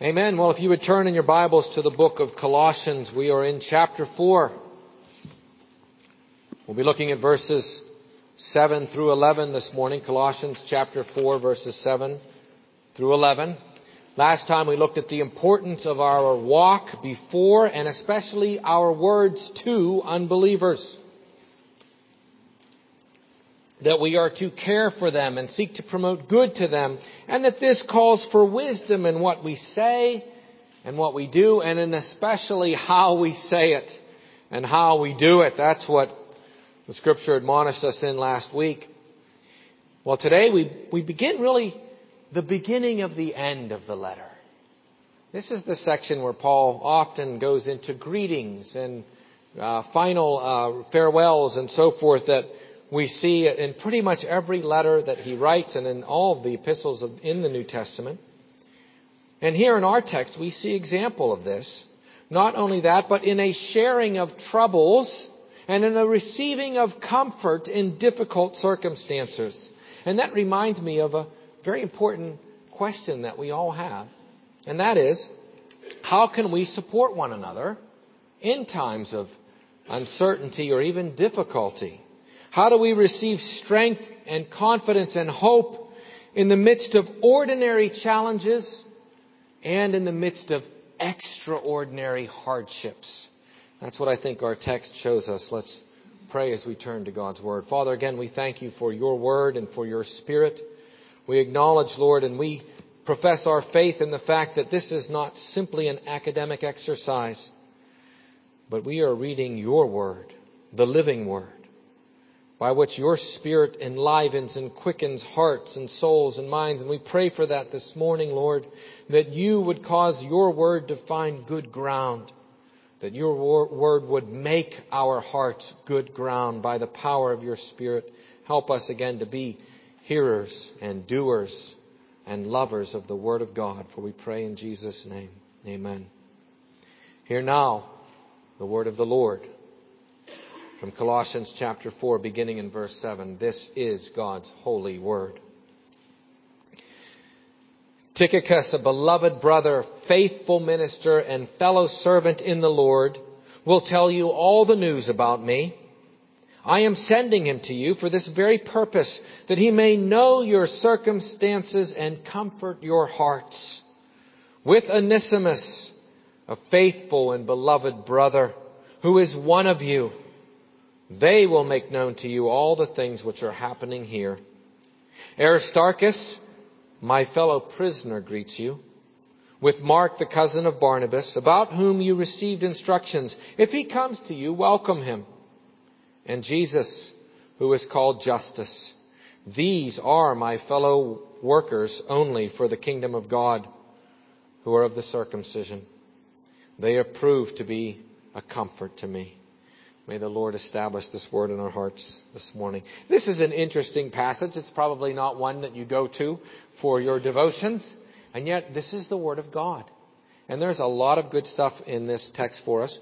Amen. Well, if you would turn in your Bibles to the book of Colossians, we are in chapter 4. We'll be looking at verses 7 through 11 this morning. Colossians chapter 4, verses 7 through 11. Last time we looked at the importance of our walk before and especially our words to unbelievers. That we are to care for them and seek to promote good to them, and that this calls for wisdom in what we say and what we do, and in especially how we say it and how we do it. That's what the Scripture admonished us in last week. Well, today we begin really the beginning of the end of the letter. This is the section where Paul often goes into greetings and final farewells and so forth that we see in pretty much every letter that he writes and in all of the epistles in the New Testament. And here in our text, we see example of this. Not only that, but in a sharing of troubles and in a receiving of comfort in difficult circumstances. And that reminds me of a very important question that we all have. And that is, how can we support one another in times of uncertainty or even difficulty? How do we receive strength and confidence and hope in the midst of ordinary challenges and in the midst of extraordinary hardships? That's what I think our text shows us. Let's pray as we turn to God's Word. Father, again, we thank you for your Word and for your Spirit. We acknowledge, Lord, and we profess our faith in the fact that this is not simply an academic exercise, but we are reading your Word, the living Word, by which your Spirit enlivens and quickens hearts and souls and minds. And we pray for that this morning, Lord, that you would cause your word to find good ground, that your word would make our hearts good ground by the power of your Spirit. Help us again to be hearers and doers and lovers of the Word of God, for we pray in Jesus' name. Amen. Hear now the word of the Lord. From Colossians chapter 4, beginning in verse 7. This is God's holy word. Tychicus, a beloved brother, faithful minister, and fellow servant in the Lord, will tell you all the news about me. I am sending him to you for this very purpose, that he may know your circumstances and comfort your hearts. With Onesimus, a faithful and beloved brother, who is one of you, they will make known to you all the things which are happening here. Aristarchus, my fellow prisoner, greets you, with Mark, the cousin of Barnabas, about whom you received instructions. If he comes to you, welcome him. And Jesus, who is called Justus. These are my fellow workers only for the kingdom of God, who are of the circumcision. They have proved to be a comfort to me. May the Lord establish this word in our hearts this morning. This is an interesting passage. It's probably not one that you go to for your devotions. And yet this is the Word of God. And there's a lot of good stuff in this text for us.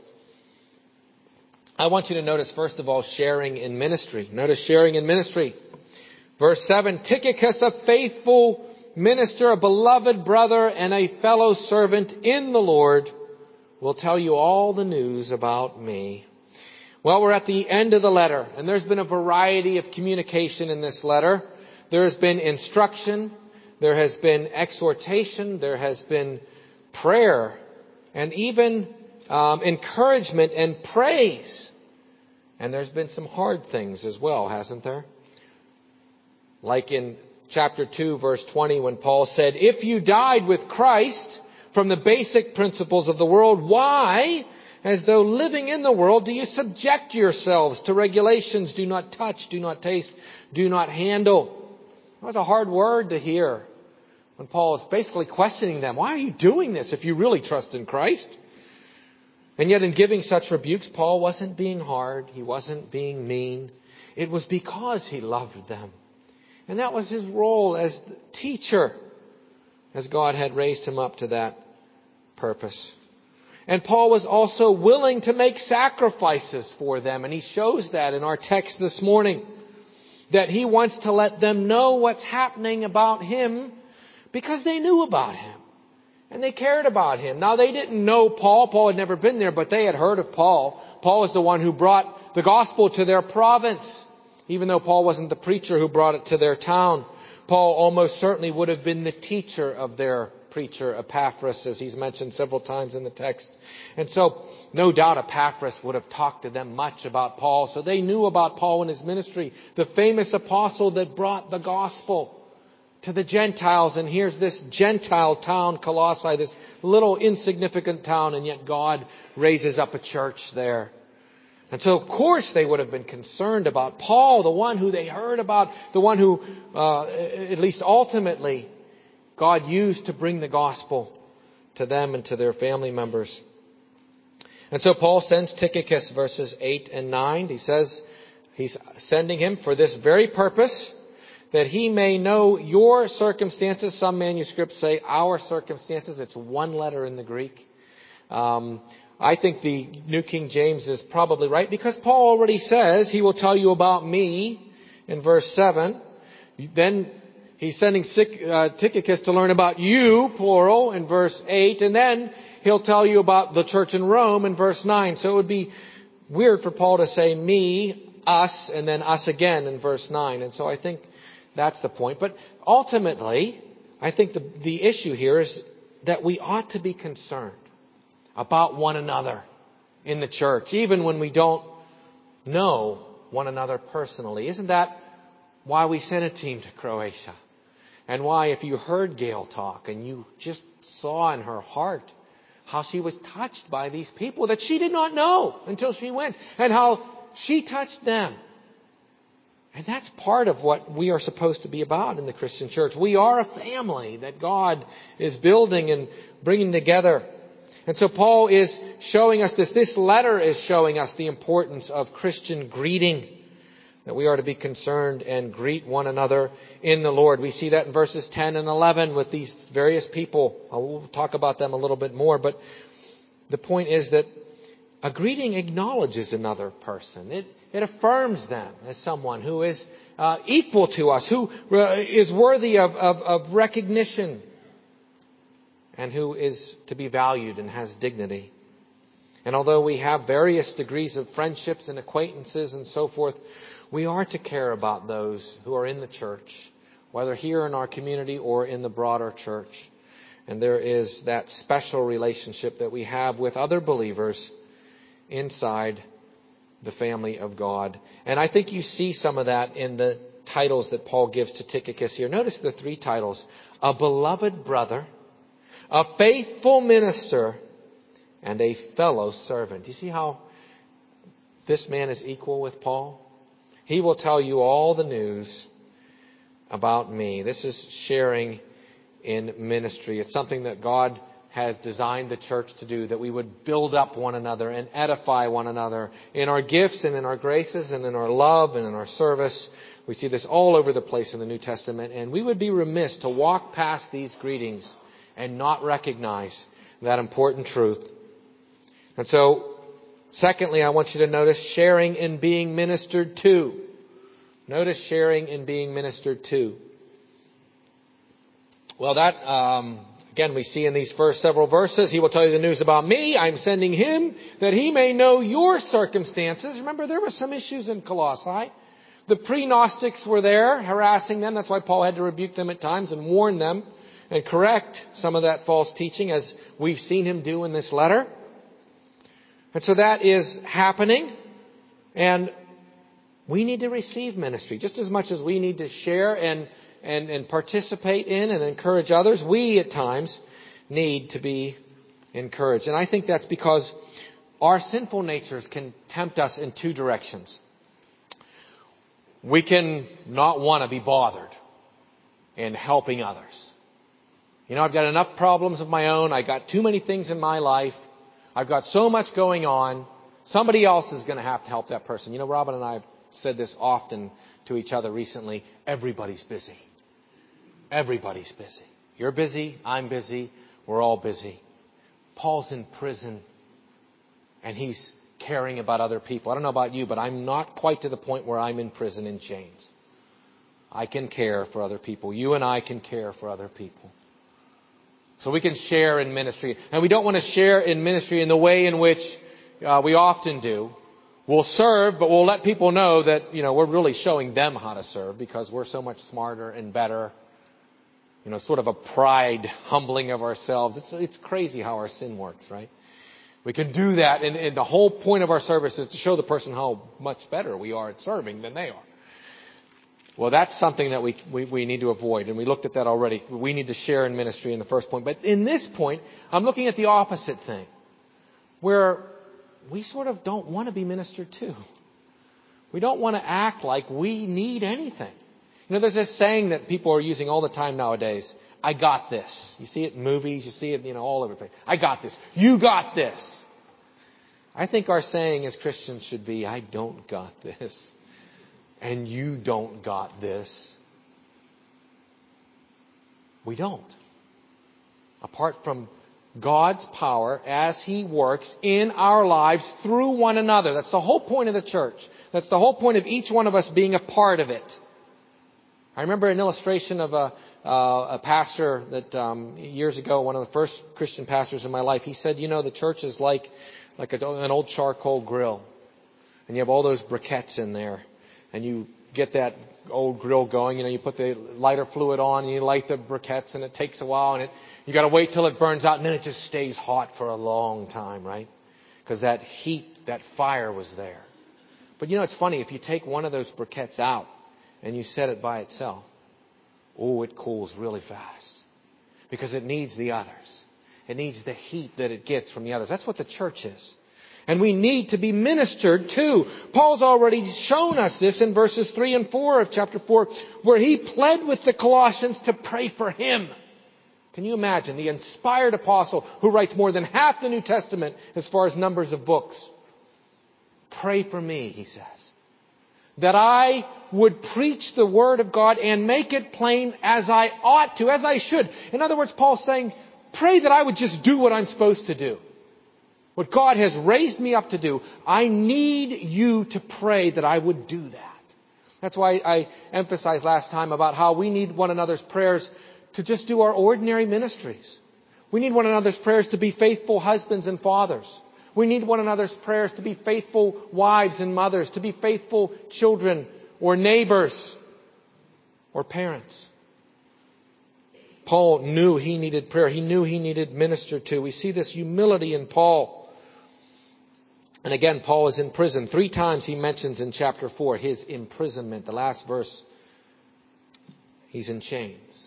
I want you to notice, first of all, sharing in ministry. Notice sharing in ministry. Verse 7, Tychicus, a faithful minister, a beloved brother, and a fellow servant in the Lord, will tell you all the news about me. Well, we're at the end of the letter, and there's been a variety of communication in this letter. There has been instruction, there has been exhortation, there has been prayer, and even encouragement and praise. And there's been some hard things as well, hasn't there? Like in chapter 2, verse 20, when Paul said, if you died with Christ from the basic principles of the world, why, as though living in the world, do you subject yourselves to regulations? Do not touch, do not taste, do not handle. That was a hard word to hear when Paul is basically questioning them. Why are you doing this if you really trust in Christ? And yet in giving such rebukes, Paul wasn't being hard. He wasn't being mean. It was because he loved them. And that was his role as the teacher, as God had raised him up to that purpose. And Paul was also willing to make sacrifices for them. And he shows that in our text this morning. That he wants to let them know what's happening about him because they knew about him. And they cared about him. Now they didn't know Paul. Paul had never been there, but they had heard of Paul. Paul is the one who brought the gospel to their province, even though Paul wasn't the preacher who brought it to their town. Paul almost certainly would have been the teacher of their preacher, Epaphras, as he's mentioned several times in the text. And so, no doubt Epaphras would have talked to them much about Paul. So they knew about Paul and his ministry, the famous apostle that brought the gospel to the Gentiles. And here's this Gentile town, Colossae, this little insignificant town, and yet God raises up a church there. And so, of course, they would have been concerned about Paul, the one who they heard about, the one who, at least ultimately, God used to bring the gospel to them and to their family members. And so Paul sends Tychicus, verses 8 and 9. He says he's sending him for this very purpose, that he may know your circumstances. Some manuscripts say our circumstances. It's one letter in the Greek. I think the New King James is probably right, because Paul already says he will tell you about me in verse 7. Then he's sending Tychicus to learn about you, plural, in verse 8. And then he'll tell you about the church in Rome in verse 9. So it would be weird for Paul to say me, us, and then us again in verse 9. And so I think that's the point. But ultimately, I think the issue here is that we ought to be concerned about one another in the church, even when we don't know one another personally. Isn't that why we sent a team to Croatia? And why, if you heard Gail talk and you just saw in her heart how she was touched by these people that she did not know until she went, and how she touched them. And that's part of what we are supposed to be about in the Christian church. We are a family that God is building and bringing together. And so Paul is showing us this. This letter is showing us the importance of Christian greeting, that we are to be concerned and greet one another in the Lord. We see that in verses 10 and 11 with these various people. We'll talk about them a little bit more, but the point is that a greeting acknowledges another person. It affirms them as someone who is equal to us, who is worthy of recognition, and who is to be valued and has dignity. And although we have various degrees of friendships and acquaintances and so forth, we are to care about those who are in the church, whether here in our community or in the broader church. And there is that special relationship that we have with other believers inside the family of God. And I think you see some of that in the titles that Paul gives to Tychicus here. Notice the three titles: a beloved brother, a faithful minister, and a fellow servant. Do you see how this man is equal with Paul? He will tell you all the news about me. This is sharing in ministry. It's something that God has designed the church to do, that we would build up one another and edify one another in our gifts and in our graces and in our love and in our service. We see this all over the place in the New Testament, and we would be remiss to walk past these greetings and not recognize that important truth. And so, secondly, I want you to notice sharing in being ministered to. Notice sharing in being ministered to. Well, that, again, we see in these first several verses, he will tell you the news about me. I'm sending him that he may know your circumstances. Remember, there were some issues in Colossae. The pre-Gnostics were there harassing them. That's why Paul had to rebuke them at times and warn them and correct some of that false teaching, as we've seen him do in this letter. And so that is happening. And we need to receive ministry just as much as we need to share and participate in and encourage others. We at times need to be encouraged. And I think that's because our sinful natures can tempt us in two directions. We can not want to be bothered in helping others. You know, I've got enough problems of my own. I got too many things in my life. I've got so much going on. Somebody else is going to have to help that person. You know, Robin and I have said this often to each other recently. Everybody's busy. Everybody's busy. You're busy. I'm busy. We're all busy. Paul's in prison, and he's caring about other people. I don't know about you, but I'm not quite to the point where I'm in prison in chains. I can care for other people. You and I can care for other people. So we can share in ministry. And we don't want to share in ministry in the way in which we often do. We'll serve, but we'll let people know that, we're really showing them how to serve because we're so much smarter and better. Sort of a pride humbling of ourselves. It's crazy how our sin works, right? We can do that, and the whole point of our service is to show the person how much better we are at serving than they are. Well, that's something that we need to avoid, and we looked at that already. We need to share in ministry in the first point. But in this point, I'm looking at the opposite thing, where we sort of don't want to be ministered to. We don't want to act like we need anything. There's this saying that people are using all the time nowadays. I got this. You see it in movies. You see it, all over the place. I got this. You got this. I think our saying as Christians should be, I don't got this. And you don't got this. We don't. Apart from God's power as He works in our lives through one another. That's the whole point of the church. That's the whole point of each one of us being a part of it. I remember an illustration of a pastor that years ago, one of the first Christian pastors in my life, he said, the church is like an old charcoal grill. And you have all those briquettes in there. And you get that old grill going, you put the lighter fluid on and you light the briquettes and it takes a while and you got to wait till it burns out and then it just stays hot for a long time, right? Because that heat, that fire was there. But it's funny, if you take one of those briquettes out and you set it by itself, it cools really fast. Because it needs the others. It needs the heat that it gets from the others. That's what the church is. And we need to be ministered to. Paul's already shown us this in verses 3 and 4 of chapter 4, where he pled with the Colossians to pray for him. Can you imagine the inspired apostle who writes more than half the New Testament as far as numbers of books? Pray for me, he says, that I would preach the word of God and make it plain as I ought to, as I should. In other words, Paul's saying, pray that I would just do what I'm supposed to do. What God has raised me up to do, I need you to pray that I would do that. That's why I emphasized last time about how we need one another's prayers to just do our ordinary ministries. We need one another's prayers to be faithful husbands and fathers. We need one another's prayers to be faithful wives and mothers, to be faithful children or neighbors or parents. Paul knew he needed prayer. He knew he needed ministered to. We see this humility in Paul. And again, Paul is in prison. 3 times he mentions in chapter 4 his imprisonment. The last verse, he's in chains.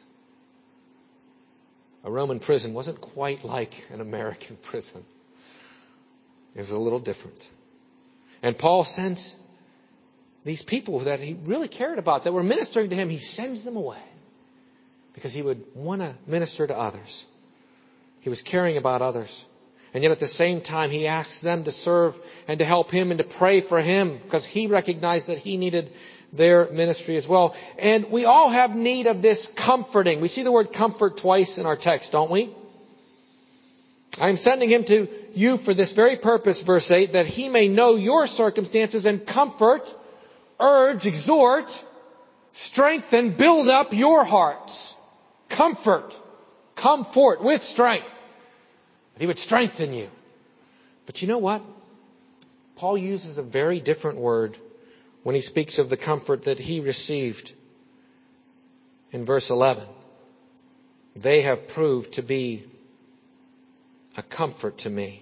A Roman prison wasn't quite like an American prison. It was a little different. And Paul sends these people that he really cared about, that were ministering to him, he sends them away because he would want to minister to others. He was caring about others. And yet at the same time, he asks them to serve and to help him and to pray for him because he recognized that he needed their ministry as well. And we all have need of this comforting. We see the word comfort twice in our text, don't we? I am sending him to you for this very purpose, verse 8, that he may know your circumstances and comfort, urge, exhort, strengthen, build up your hearts. Comfort. Come forth with strength. That he would strengthen you. But you know what? Paul uses a very different word when he speaks of the comfort that he received. In verse 11, they have proved to be a comfort to me.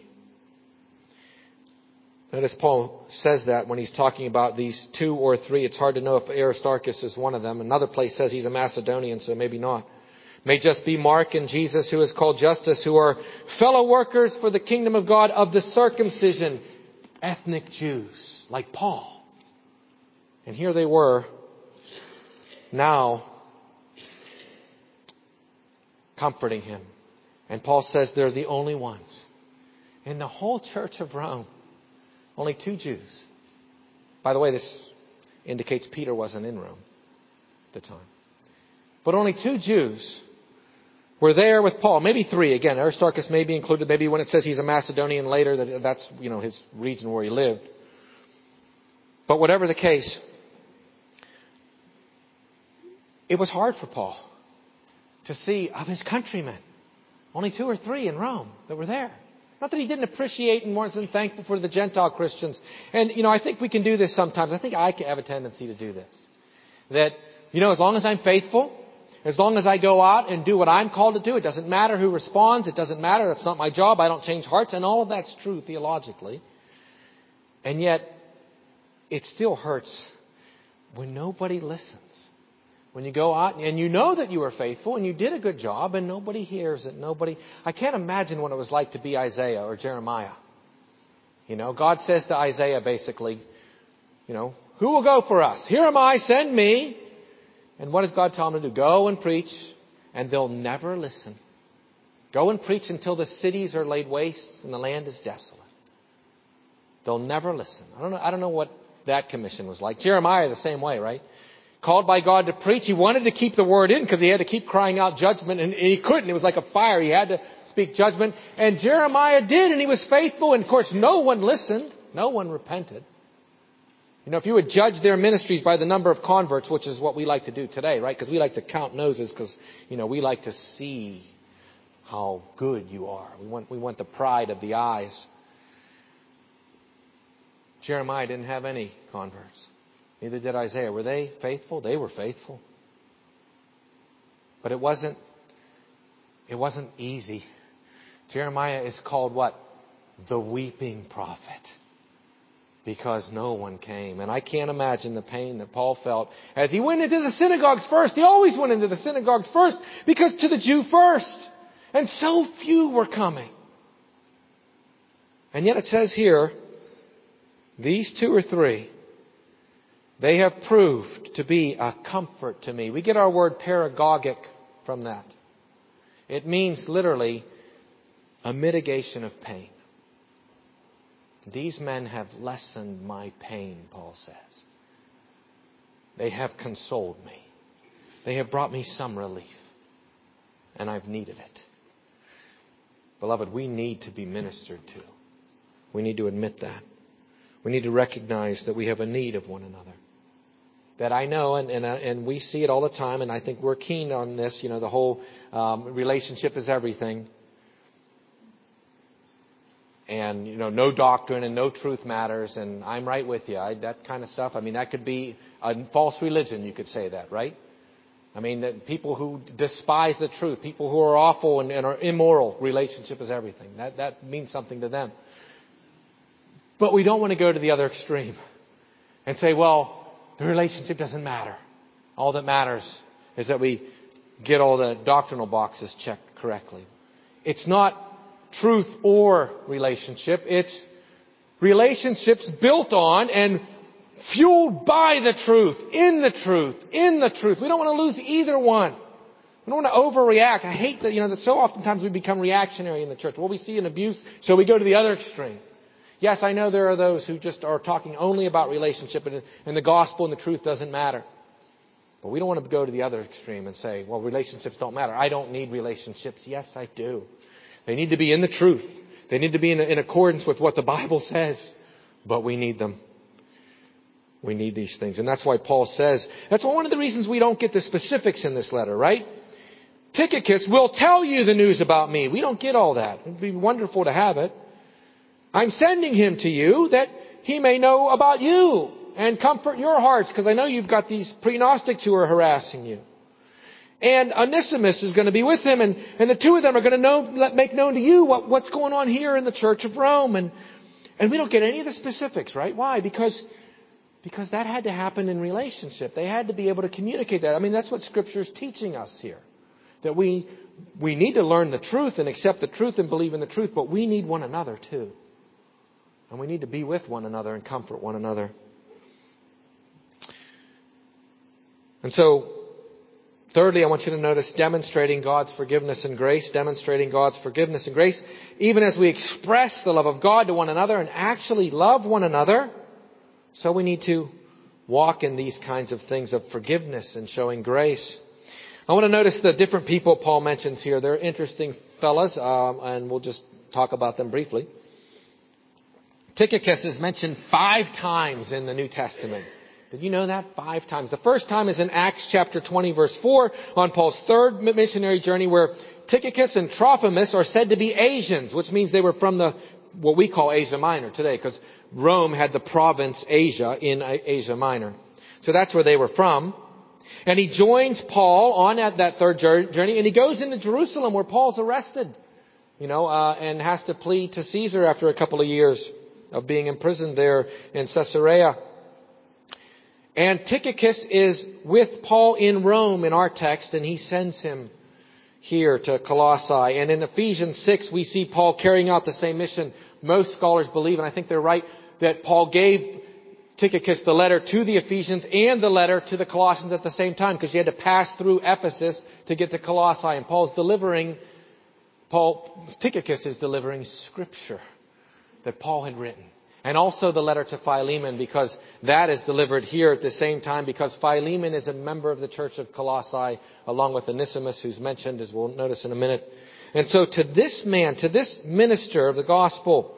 Notice Paul says that when he's talking about these 2 or 3. It's hard to know if Aristarchus is one of them. Another place says he's a Macedonian, so maybe not. May just be Mark and Jesus, who is called Justus, who are fellow workers for the kingdom of God of the circumcision, ethnic Jews, like Paul. And here they were, now comforting him. And Paul says they're the only ones in the whole church of Rome. Only 2 Jews. By the way, this indicates Peter wasn't in Rome at the time. But only 2 Jews were there with Paul. Maybe 3. Again, Aristarchus may be included. Maybe when it says he's a Macedonian later, that's, his region where he lived. But whatever the case, it was hard for Paul to see of his countrymen Only 2 or 3 in Rome that were there. Not that he didn't appreciate and wasn't thankful for the Gentile Christians. And, I think we can do this sometimes. I think I have a tendency to do this. That, as long as I'm faithful, as long as I go out and do what I'm called to do, it doesn't matter who responds. It doesn't matter. That's not my job. I don't change hearts. And all of that's true theologically. And yet, it still hurts when nobody listens. When you go out and you know that you were faithful and you did a good job and nobody hears it. I can't imagine what it was like to be Isaiah or Jeremiah. God says to Isaiah basically, who will go for us? Here am I, send me. And what does God tell him to do? Go and preach, and they'll never listen. Go and preach until the cities are laid waste and the land is desolate. They'll never listen. I don't know what that commission was like. Jeremiah the same way, right? Called by God to preach. He wanted to keep the word in because he had to keep crying out judgment, and he couldn't. It was like a fire. He had to speak judgment. And Jeremiah did, and he was faithful. And of course, no one listened. No one repented. If you would judge their ministries by the number of converts, which is what we like to do today, right? Because we like to count noses because, we like to see how good you are. We want the pride of the eyes. Jeremiah didn't have any converts. Neither did Isaiah. Were they faithful? They were faithful. But it wasn't easy. Jeremiah is called what? The weeping prophet. Because no one came. And I can't imagine the pain that Paul felt as he went into the synagogues first. He always went into the synagogues first because to the Jew first. And so few were coming. And yet it says here, these 2 or 3, they have proved to be a comfort to me. We get our word paragogic from that. It means literally a mitigation of pain. These men have lessened my pain, Paul says. They have consoled me. They have brought me some relief. And I've needed it. Beloved, we need to be ministered to. We need to admit that. We need to recognize that we have a need of one another. That I know, and we see it all the time, and I think we're keen on this, the whole relationship is everything. And, no doctrine and no truth matters, and I'm right with you. That kind of stuff, that could be a false religion, you could say that, right? That people who despise the truth, people who are awful and are immoral, relationship is everything. That means something to them. But we don't want to go to the other extreme and say, well, the relationship doesn't matter. All that matters is that we get all the doctrinal boxes checked correctly. It's not truth or relationship. It's relationships built on and fueled by the truth, in the truth, in the truth. We don't want to lose either one. We don't want to overreact. I hate that, that so oftentimes we become reactionary in the church. Well, we see an abuse, so we go to the other extreme. Yes, I know there are those who just are talking only about relationship and the gospel and the truth doesn't matter. But we don't want to go to the other extreme and say, well, relationships don't matter. I don't need relationships. Yes, I do. They need to be in the truth. They need to be in accordance with what the Bible says. But we need them. We need these things. And that's why Paul says, that's one of the reasons we don't get the specifics in this letter, right? Tychicus will tell you the news about me. We don't get all that. It'd be wonderful to have it. I'm sending him to you that he may know about you and comfort your hearts, because I know you've got these pre-Gnostics who are harassing you. And Onesimus is going to be with him, and the 2 of them are going to make known to you what's going on here in the Church of Rome. And we don't get any of the specifics, right? Why? Because that had to happen in relationship. They had to be able to communicate that. That's what Scripture is teaching us here. That we need to learn the truth and accept the truth and believe in the truth, but we need one another too. And we need to be with one another and comfort one another. And so, thirdly, I want you to notice demonstrating God's forgiveness and grace. Demonstrating God's forgiveness and grace. Even as we express the love of God to one another and actually love one another. So we need to walk in these kinds of things of forgiveness and showing grace. I want to notice the different people Paul mentions here. They're interesting fellas, and we'll just talk about them briefly. Tychicus is mentioned 5 times in the New Testament. Did you know that? 5 times. The first time is in Acts chapter 20 verse 4 on Paul's third missionary journey, where Tychicus and Trophimus are said to be Asians, which means they were from what we call Asia Minor today, because Rome had the province Asia in Asia Minor. So that's where they were from. And he joins Paul on at that third journey, and he goes into Jerusalem where Paul's arrested, and has to plead to Caesar after a couple of years of being imprisoned there in Caesarea. And Tychicus is with Paul in Rome in our text, and he sends him here to Colossae. And in Ephesians 6, we see Paul carrying out the same mission. Most scholars believe, and I think they're right, that Paul gave Tychicus the letter to the Ephesians and the letter to the Colossians at the same time, because you had to pass through Ephesus to get to Colossae. And Tychicus is delivering scripture that Paul had written. And also the letter to Philemon, because that is delivered here at the same time, because Philemon is a member of the church of Colossae, along with Onesimus, who's mentioned, as we'll notice in a minute. And so to this man, to this minister of the gospel,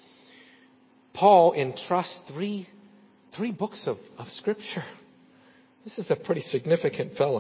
Paul entrusts three books of scripture. This is a pretty significant fellow.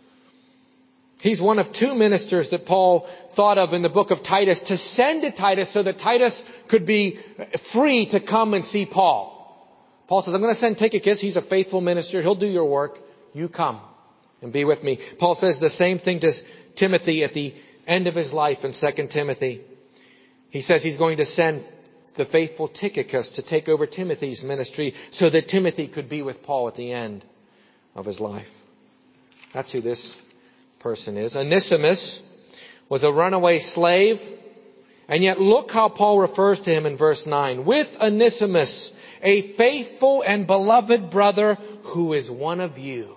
He's one of 2 ministers that Paul thought of in the book of Titus to send to Titus so that Titus could be free to come and see Paul. Paul says, I'm going to send Tychicus. He's a faithful minister. He'll do your work. You come and be with me. Paul says the same thing to Timothy at the end of his life in 2 Timothy. He says he's going to send the faithful Tychicus to take over Timothy's ministry so that Timothy could be with Paul at the end of his life. That's who this person is. Onesimus was a runaway slave, and yet look how Paul refers to him in verse 9. With Onesimus, a faithful and beloved brother who is one of you.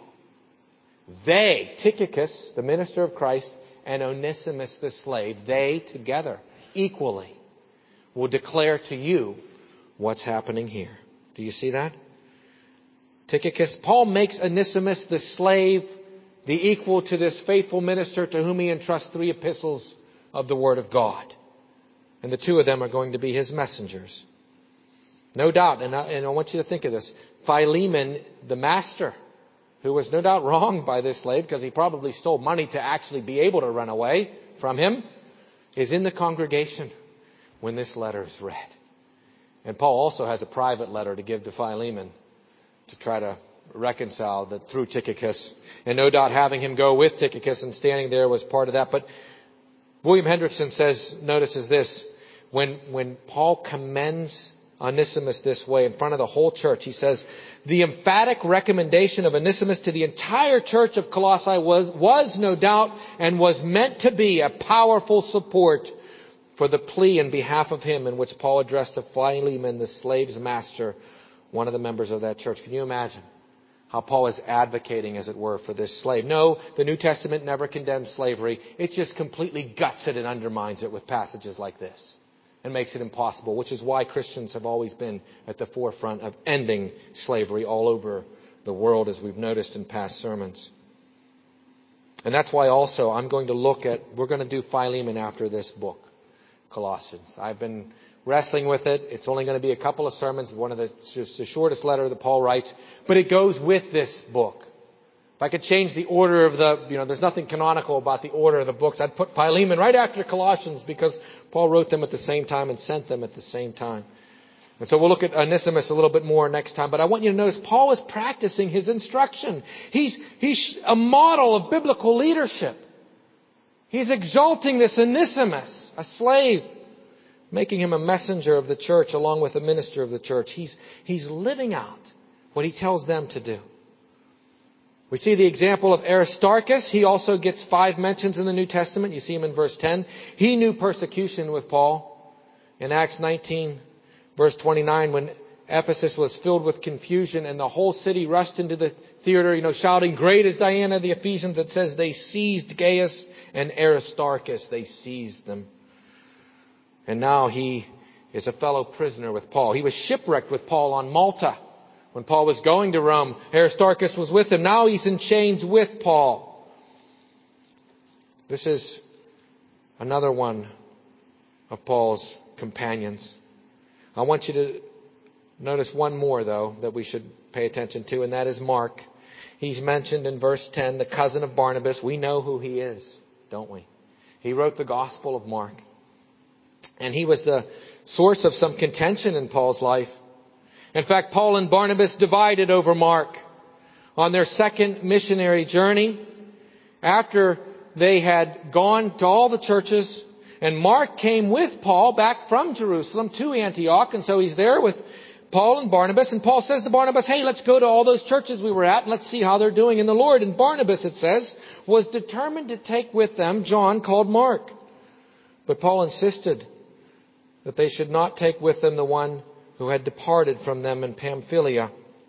They, Tychicus, the minister of Christ, and Onesimus, the slave, they together, equally, will declare to you what's happening here. Do you see that? Tychicus, Paul makes Onesimus the slave, the equal to this faithful minister to whom he entrusts 3 epistles of the Word of God. And the 2 of them are going to be his messengers. No doubt, and I want you to think of this, Philemon, the master, who was no doubt wronged by this slave because he probably stole money to actually be able to run away from him, is in the congregation when this letter is read. And Paul also has a private letter to give to Philemon to try to reconcile that through Tychicus. And no doubt having him go with Tychicus and standing there was part of that. But William Hendrickson notices this, when Paul commends Onesimus this way in front of the whole church, he says, the emphatic recommendation of Onesimus to the entire church of Colossae was no doubt and was meant to be a powerful support for the plea in behalf of him in which Paul addressed to Philemon, the slave's master, one of the members of that church. Can you imagine how Paul is advocating, as it were, for this slave? No, the New Testament never condemns slavery. It just completely guts it and undermines it with passages like this and makes it impossible, which is why Christians have always been at the forefront of ending slavery all over the world, as we've noticed in past sermons. And that's why also we're going to do Philemon after this book, Colossians. I've been wrestling with it. It's only going to be a couple of sermons. Just the shortest letter that Paul writes, but it goes with this book. If I could change the order of there's nothing canonical about the order of the books. I'd put Philemon right after Colossians because Paul wrote them at the same time and sent them at the same time. And so we'll look at Onesimus a little bit more next time. But I want you to notice Paul is practicing his instruction. He's a model of biblical leadership. He's exalting this Onesimus, a slave, making him a messenger of the church along with a minister of the church. He's living out what he tells them to do. We see the example of Aristarchus. He also gets 5 mentions in the New Testament. You see him in verse 10. He knew persecution with Paul. In Acts 19, verse 29, when Ephesus was filled with confusion and the whole city rushed into the theater, shouting, "Great is Diana of the Ephesians," it says they seized Gaius and Aristarchus. They seized them. And now he is a fellow prisoner with Paul. He was shipwrecked with Paul on Malta. When Paul was going to Rome, Aristarchus was with him. Now he's in chains with Paul. This is another one of Paul's companions. I want you to notice one more, though, that we should pay attention to, and that is Mark. He's mentioned in verse 10, the cousin of Barnabas. We know who he is, don't we? He wrote the Gospel of Mark. And he was the source of some contention in Paul's life. In fact, Paul and Barnabas divided over Mark. On their second missionary journey, after they had gone to all the churches, and Mark came with Paul back from Jerusalem to Antioch, and so he's there with Paul and Barnabas, and Paul says to Barnabas, hey, let's go to all those churches we were at and let's see how they're doing in the Lord. And Barnabas, it says, was determined to take with them John called Mark. But Paul insisted that they should not take with them the one who had departed from them in Pamphylia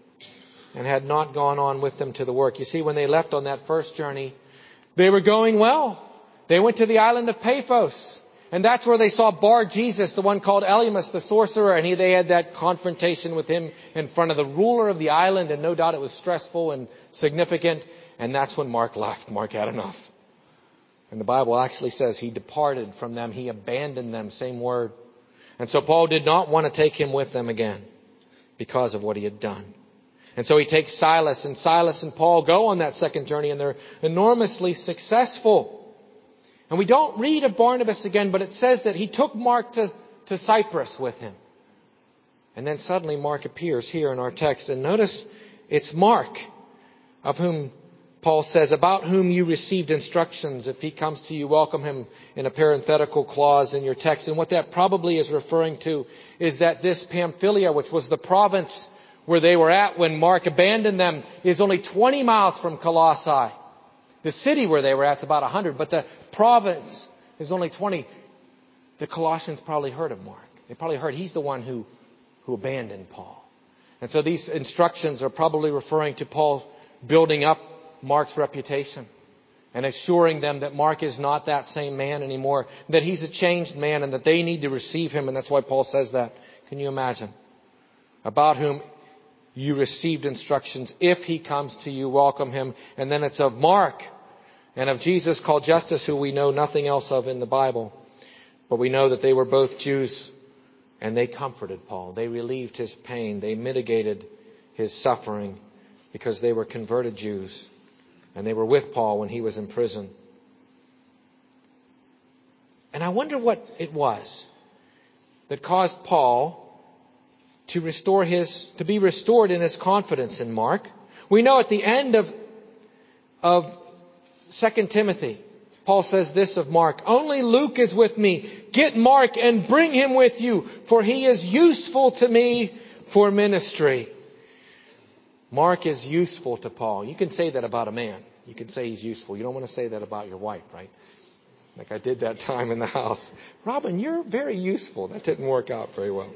and had not gone on with them to the work. You see, when they left on that first journey, they were going well. They went to the island of Paphos. And that's where they saw Bar Jesus, the one called Elymas, the sorcerer. And they had that confrontation with him in front of the ruler of the island. And no doubt it was stressful and significant. And that's when Mark left. Mark had enough. And the Bible actually says he departed from them. He abandoned them. Same word. And so Paul did not want to take him with them again because of what he had done. And so he takes Silas, and Silas and Paul go on that second journey, and they're enormously successful. And we don't read of Barnabas again, but it says that he took Mark to Cyprus with him. And then suddenly Mark appears here in our text. And notice it's Mark, of whom Paul says, about whom you received instructions. If he comes to you, welcome him, in a parenthetical clause in your text. And what that probably is referring to is that this Pamphylia, which was the province where they were at when Mark abandoned them, is only 20 miles from Colossae. The city where they were at is about 100, but the province is only 20. The Colossians probably heard of Mark. They probably heard he's the one who abandoned Paul. And so these instructions are probably referring to Paul building up Mark's reputation and assuring them that Mark is not that same man anymore, that he's a changed man and that they need to receive him. And that's why Paul says that. Can you imagine? About whom you received instructions. If he comes to you, welcome him. And then it's of Mark and of Jesus called Justus, who we know nothing else of in the Bible. But we know that they were both Jews, and they comforted Paul. They relieved his pain. They mitigated his suffering because they were converted Jews. And they were with Paul when he was in prison. And I wonder what it was that caused Paul to be restored in his confidence in Mark. We know at the end of 2 Timothy, Paul says this of Mark, only Luke is with me. Get Mark and bring him with you, for he is useful to me for ministry. Mark is useful to Paul. You can say that about a man. You can say he's useful. You don't want to say that about your wife, right? Like I did that time in the house. Robin, you're very useful. That didn't work out very well.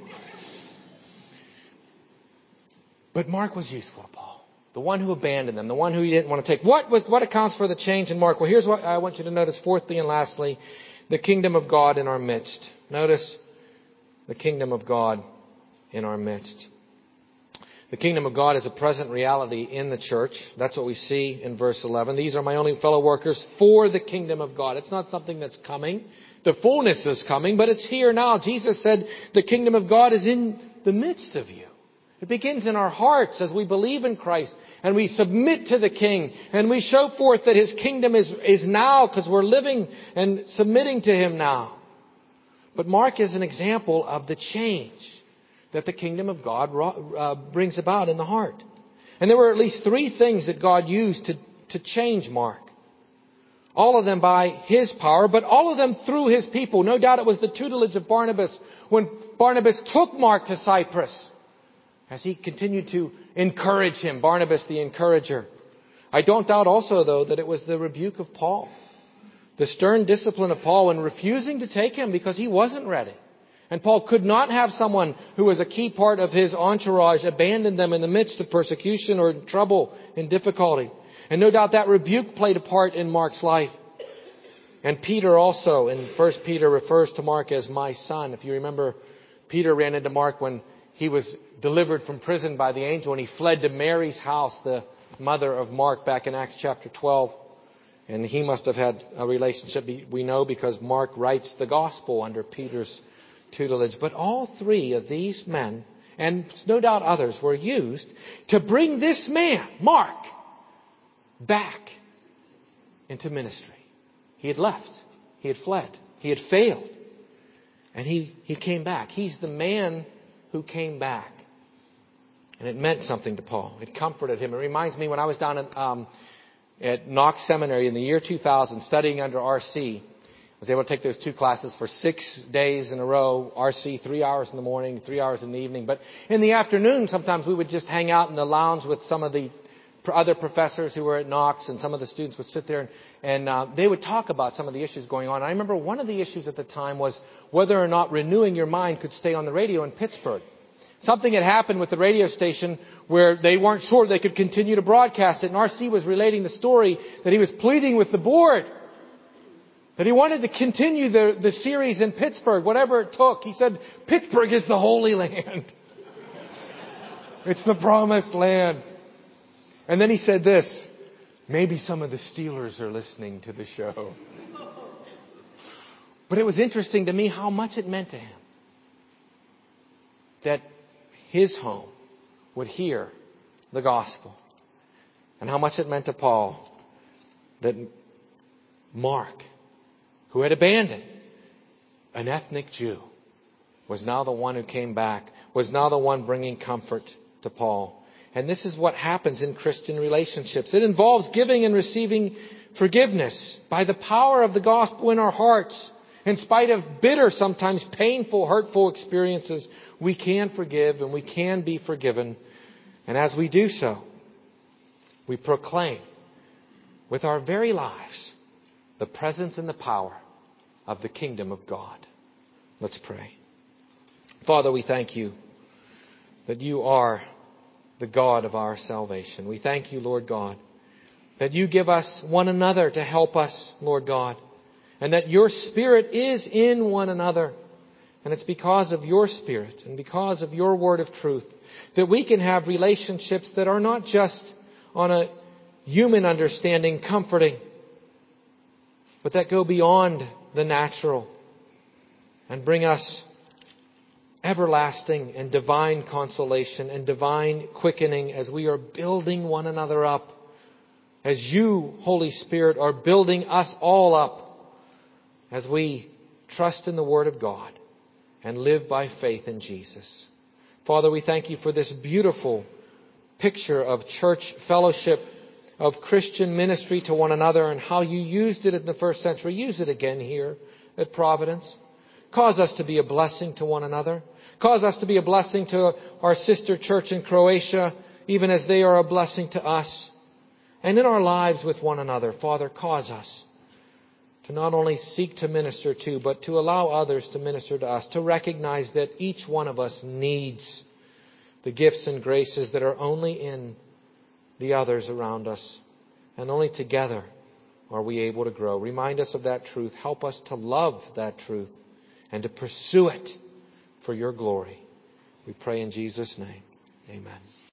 But Mark was useful to Paul. The one who abandoned them, the one who he didn't want to take. What accounts for the change in Mark? Well, here's what I want you to notice. Fourthly and lastly, the kingdom of God in our midst. Notice the kingdom of God in our midst. The kingdom of God is a present reality in the church. That's what we see in verse 11. These are my only fellow workers for the kingdom of God. It's not something that's coming. The fullness is coming, but it's here now. Jesus said the kingdom of God is in the midst of you. It begins in our hearts as we believe in Christ and we submit to the King and we show forth that His kingdom is now because we're living and submitting to Him now. But Mark is an example of the change that the kingdom of God brings about in the heart. And there were at least three things that God used to change Mark. All of them by His power, but all of them through His people. No doubt it was the tutelage of Barnabas when Barnabas took Mark to Cyprus. As he continued to encourage him, Barnabas the encourager. I don't doubt also, though, that it was the rebuke of Paul. The stern discipline of Paul in refusing to take him because he wasn't ready. And Paul could not have someone who was a key part of his entourage abandon them in the midst of persecution or trouble and difficulty. And no doubt that rebuke played a part in Mark's life. And Peter also, in 1 Peter, refers to Mark as my son. If you remember, Peter ran into Mark when he was delivered from prison by the angel and he fled to Mary's house, the mother of Mark, back in Acts chapter 12. And he must have had a relationship, we know, because Mark writes the gospel under Peter's tutelage. But all three of these men and no doubt others were used to bring this man, Mark, back into ministry. He had left. He had fled. He had failed. And he came back. He's the man who came back. And it meant something to Paul. It comforted him. It reminds me when I was down at Knox Seminary in the year 2000 studying under R.C., I was able to take those 2 classes for 6 days in a row. RC, 3 hours in the morning, 3 hours in the evening. But in the afternoon, sometimes we would just hang out in the lounge with some of the other professors who were at Knox, and some of the students would sit there and they would talk about some of the issues going on. I remember one of the issues at the time was whether or not Renewing Your Mind could stay on the radio in Pittsburgh. Something had happened with the radio station where they weren't sure they could continue to broadcast it. And RC was relating the story that he was pleading with the board that he wanted to continue the series in Pittsburgh, whatever it took. He said, Pittsburgh is the Holy Land. It's the promised land. And then he said this, maybe some of the Steelers are listening to the show. But it was interesting to me how much it meant to him that his home would hear the gospel. And how much it meant to Paul that Mark, who had abandoned an ethnic Jew, was now the one who came back, was now the one bringing comfort to Paul. And this is what happens in Christian relationships. It involves giving and receiving forgiveness by the power of the gospel in our hearts. In spite of bitter, sometimes painful, hurtful experiences, we can forgive and we can be forgiven. And as we do so, we proclaim with our very lives the presence and the power of the kingdom of God. Let's pray. Father, we thank you that you are the God of our salvation. We thank you, Lord God, that you give us one another to help us, Lord God, and that your Spirit is in one another. And it's because of your Spirit and because of your word of truth that we can have relationships that are not just on a human understanding comforting, but that go beyond the natural and bring us everlasting and divine consolation and divine quickening as we are building one another up, as you, Holy Spirit, are building us all up as we trust in the Word of God and live by faith in Jesus. Father, we thank you for this beautiful picture of church fellowship, of Christian ministry to one another, and how you used it in the first century. Use it again here at Providence. Cause us to be a blessing to one another. Cause us to be a blessing to our sister church in Croatia, even as they are a blessing to us. And in our lives with one another, Father, cause us to not only seek to minister to, but to allow others to minister to us, to recognize that each one of us needs the gifts and graces that are only in the others around us. And only together are we able to grow. Remind us of that truth. Help us to love that truth and to pursue it for your glory. We pray in Jesus' name. Amen.